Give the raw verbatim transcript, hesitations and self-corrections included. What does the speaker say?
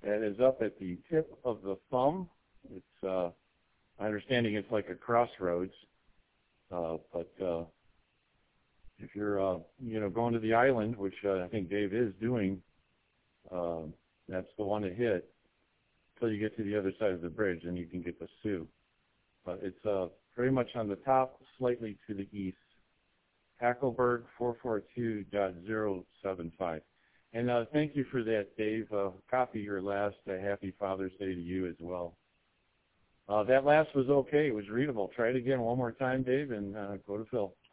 That is up at the tip of the thumb. It's, uh, my understanding it's like a crossroads, uh, but uh, if you're, uh, you know, going to the island, which uh, I think Dave is doing, uh, that's the one to hit until you get to the other side of the bridge, and you can get to Sioux. But it's uh, very much on the top, slightly to the east. Hackleburg four four two dot zero seven five. And uh, thank you for that, Dave. Uh, copy your last uh, Happy Father's Day to you as well. Uh, that last was okay. It was readable. Try it again one more time, Dave, and uh, go to Phil.